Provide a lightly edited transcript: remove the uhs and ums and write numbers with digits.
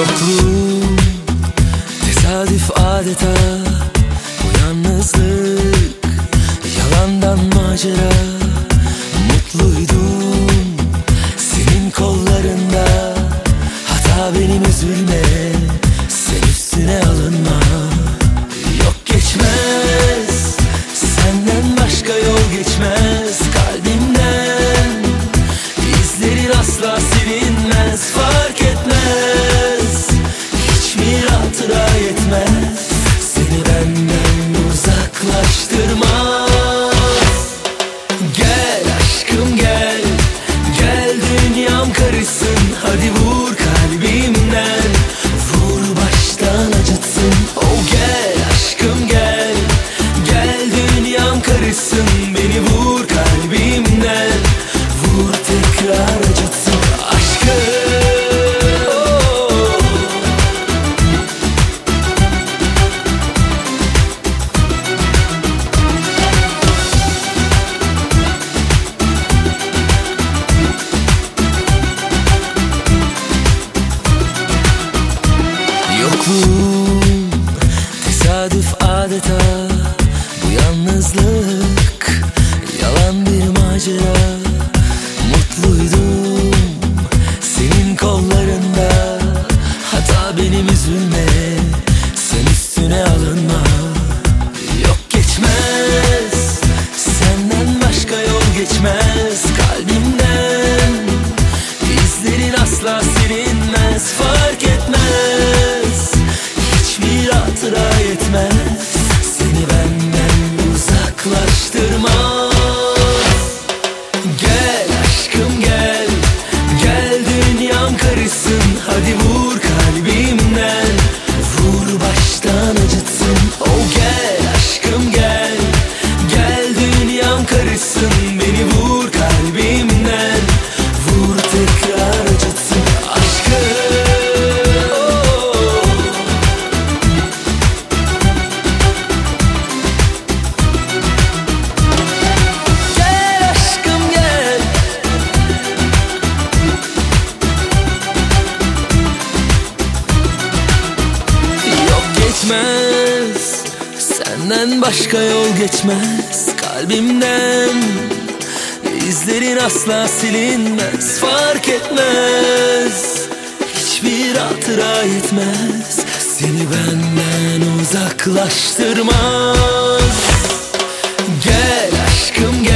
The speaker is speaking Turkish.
Yokluğum tesadüf adeta, bu yalnızlık yalandan macera. Mutluydum senin kollarında, hata benim üzülme, sen üstüne alınma. Yok geçmez, senden başka yol geçmez kalbimden. İzlerin asla silinmez, fark etmez, hiçbir hatıra yetmez, seni benden uzaklaştırmaz. Gel aşkım gel, gel dünyam karışsın, hadi vur kalbimden, vur baştan acıtsın. Oh gel aşkım gel, gel dünyam karışsın, beni vur kalbimden, vur tekrar acıtsın aşkım. Yokluğum tesadüf adeta, bu yalnızlık yalan bir macera. Mutluydum senin kollarında, hata benim üzülme, sen üstüne alınma. Yok geçmez, senden başka yol geçmez kalbimden. İzlerin asla silinmez, fark etmez, hiçbir hatıra yetmez, seni benden uzaklaştırmaz. Gel aşkım gel, gel dünyam karışsın, hadi vur kalbimden, vur baştan acıtsın. Oh gel aşkım gel, gel dünyam karışsın, beni vur kalbimden, vur tekrar acıtsın aşkım. Gel aşkım gel, yok geçmez, senden başka yol geçmez kalbimden. İzlerin asla silinmez, fark etmez, hiçbir hatıra yetmez, seni benden uzaklaştırmaz. Gel aşkım gel,